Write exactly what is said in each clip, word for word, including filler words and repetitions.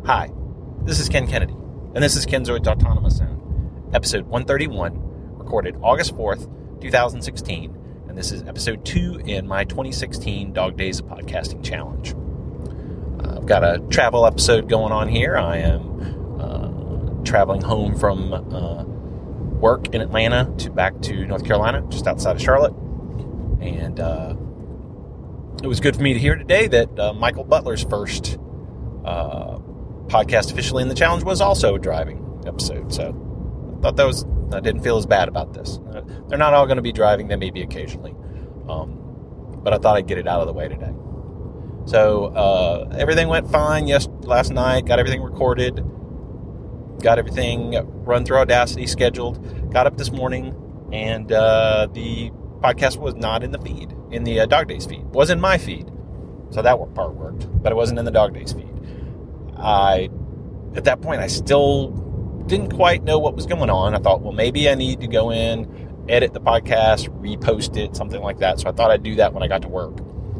Hi, this is Ken Kennedy, and this is Kenzoid's Autonomous Zone, episode one thirty-one, recorded August fourth, twenty sixteen, and this is episode two in my twenty sixteen Dog Days of Podcasting Challenge. Uh, I've got a travel episode going on here. I am uh, traveling home from uh, work in Atlanta to back to North Carolina, just outside of Charlotte, and uh, it was good for me to hear today that uh, Michael Butler's first uh, podcast officially in the challenge was also a driving episode. So I thought that was, I didn't feel as bad about this. Uh, they're not all going to be driving. They may be occasionally. Um, but I thought I'd get it out of the way today. So uh, everything went fine yes, last night. Got everything recorded. Got everything run through Audacity, scheduled. Got up this morning, and uh, the podcast was not in the feed, in the uh, Dog Days feed. It was in my feed. So that part worked, but it wasn't in the Dog Days feed. I, at that point, I still didn't quite know what was going on. I thought, well, maybe I need to go in, edit the podcast, repost it, something like that. So I thought I'd do that when I got to work.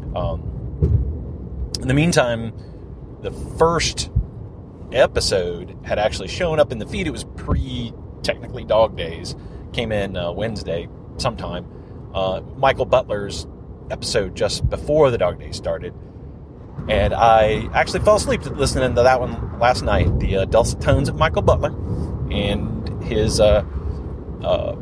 Um, in the meantime, the first episode had actually shown up in the feed. It was pre-technically Dog Days. Came in uh, Wednesday sometime. Uh, Michael Butler's episode just before the Dog Days started. And I actually fell asleep listening to that one last night. The uh, dulcet tones of Michael Butler and his, uh, uh,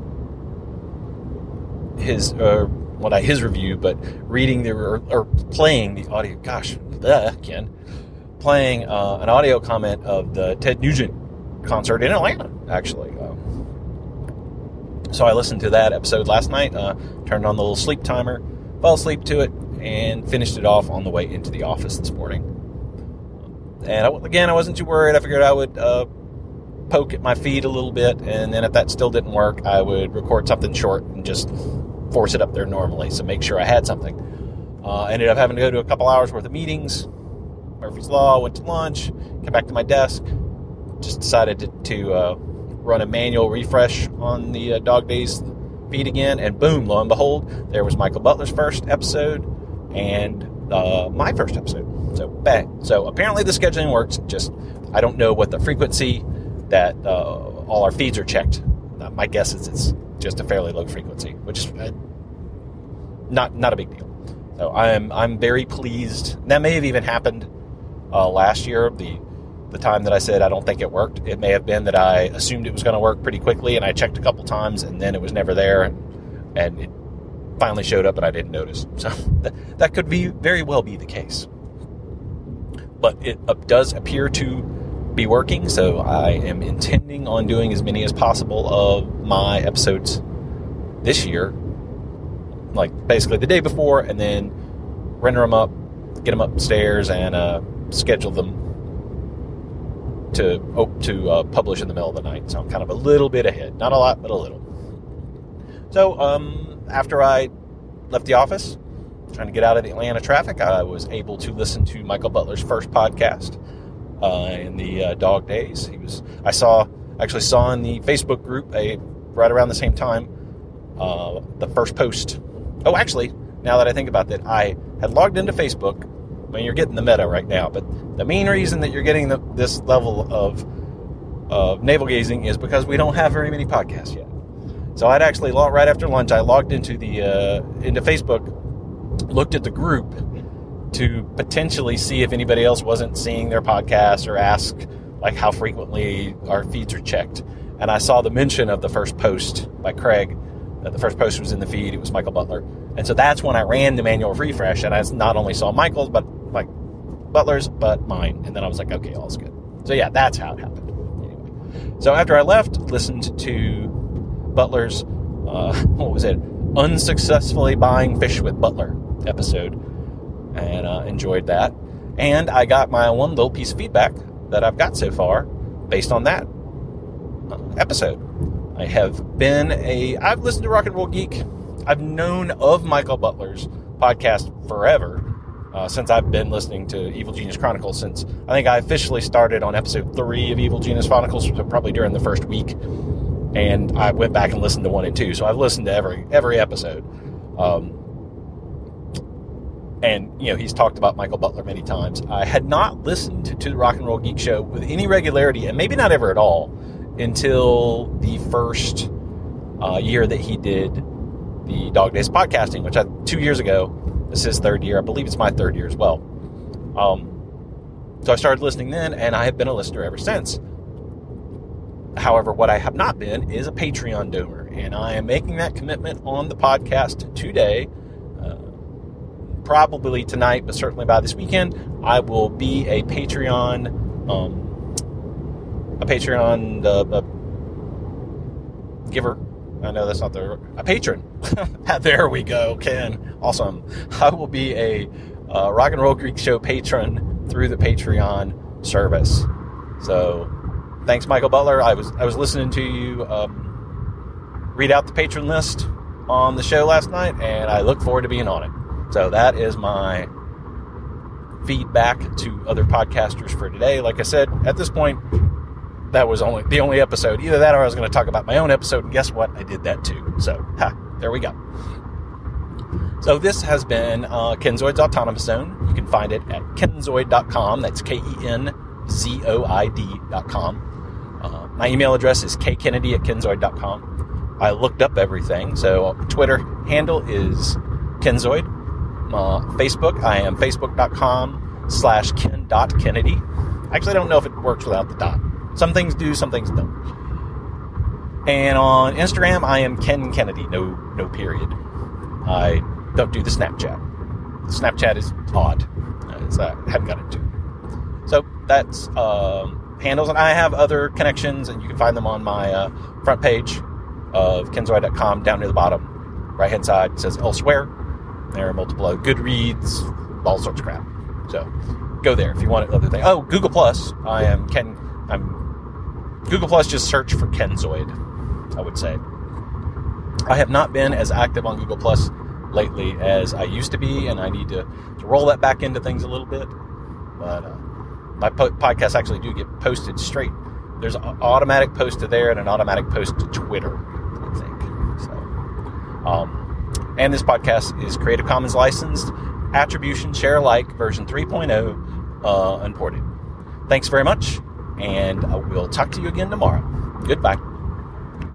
his, uh, well, not his review, but reading the, or, or playing the audio, gosh, uh, Ken, playing uh, an audio comment of the Ted Nugent concert in Atlanta, actually. Um, so I listened to that episode last night, uh, turned on the little sleep timer, fell asleep to it, and finished it off on the way into the office this morning. And I, again, I wasn't too worried. I figured I would uh, poke at my feed a little bit, and then if that still didn't work, I would record something short and just force it up there normally, so make sure I had something. Uh, ended up having to go to a couple hours worth of meetings. Murphy's Law, went to lunch, came back to my desk, just decided to, to uh, run a manual refresh on the uh, Dog Days feed again, and boom, lo and behold, there was Michael Butler's first episode and uh, my first episode. So bang. So apparently the scheduling works. Just I don't know what the frequency that uh, all our feeds are checked. Uh, my guess is it's just a fairly low frequency, which is uh, not not a big deal. So I'm I'm very pleased. That may have even happened uh, last year. The the time that I said I don't think it worked, it may have been that I assumed it was going to work pretty quickly, and I checked a couple times, and then it was never there, and, and it finally showed up and I didn't notice. So that, that could be very well be the case. But it uh, does appear to be working, so I am intending on doing as many as possible of my episodes this year, like basically the day before, and then render them up, get them upstairs, and uh, schedule them to oh, to uh, publish in the middle of the night. So I'm kind of a little bit ahead. Not a lot, but a little. So, um... after I left the office, trying to get out of the Atlanta traffic, I was able to listen to Michael Butler's first podcast uh, in the uh, Dog Days. He was, I saw, actually saw in the Facebook group a, right around the same time uh, the first post. Oh, actually, now that I think about that, I had logged into Facebook. I mean, you're getting the meta right now, but the main reason that you're getting the, this level of of navel gazing is because we don't have very many podcasts yet. So I'd actually, right after lunch, I logged into the uh, into Facebook, looked at the group to potentially see if anybody else wasn't seeing their podcast or ask like how frequently our feeds are checked. And I saw the mention of the first post by Craig. That the first post was in the feed. It was Michael Butler. And so that's when I ran the manual refresh, and I not only saw Michael's, but like Butler's, but mine. And then I was like, okay, all's good. So yeah, that's how it happened. Anyway, so after I left, listened to Butler's, uh, what was it, unsuccessfully buying fish with Butler episode, and uh, enjoyed that. And I got my one little piece of feedback that I've got so far based on that uh, episode. I have been a, I've listened to Rock and Roll Geek. I've known of Michael Butler's podcast forever, uh, since I've been listening to Evil Genius Chronicles, since I think I officially started on episode three of Evil Genius Chronicles, so probably during the first week. And I went back and listened to one and two. So I've listened to every every episode. Um, and, you know, he's talked about Michael Butler many times. I had not listened to, to the Rock and Roll Geek Show with any regularity, and maybe not ever at all, until the first uh, year that he did the Dog Days Podcasting, which I, two years ago, this is his third year. I believe it's my third year as well. Um, so I started listening then, and I have been a listener ever since. However, what I have not been is a Patreon donor, and I am making that commitment on the podcast today. Uh, probably tonight, but certainly by this weekend, I will be a Patreon, um, a Patreon uh, a giver. I know that's not the a patron. There we go, Ken. Awesome. I will be a uh, Rock and Roll Geek Show patron through the Patreon service. So, thanks, Michael Butler. I was I was listening to you um, read out the patron list on the show last night, and I look forward to being on it. So that is my feedback to other podcasters for today. Like I said, at this point, that was only the only episode. Either that or I was going to talk about my own episode, and guess what? I did that too. So, ha, there we go. So this has been uh, Kenzoid's Autonomous Zone. You can find it at kenzoid dot com. That's K E N Z O I D dot com. Uh, my email address is k kennedy at kenzoid dot com. I looked up everything. So Twitter handle is Kenzoid. Uh, Facebook, I am facebook dot com slash ken dot kennedy. Actually, I don't know if it works without the dot. Some things do, some things don't. And on Instagram, I am Ken Kennedy, no no period. I don't do the Snapchat. The Snapchat is odd. It's, uh, I haven't got into it. So that's um, handles, and I have other connections, and you can find them on my uh, front page of kenzoid dot com. Down near the bottom right-hand side, it says Elsewhere. There are multiple uh, Goodreads, all sorts of crap. So go there if you want other things. Oh, Google Plus. I am Ken. I'm Google Plus. Just search for Kenzoid, I would say. I have not been as active on Google Plus lately as I used to be, and I need to, to roll that back into things a little bit. But uh, my po- podcasts actually do get posted straight. There's an automatic post to there and an automatic post to Twitter, I think. So, um, and this podcast is Creative Commons licensed, attribution, share alike, version three point oh, uh, unported. Thanks very much, and I will talk to you again tomorrow. Goodbye.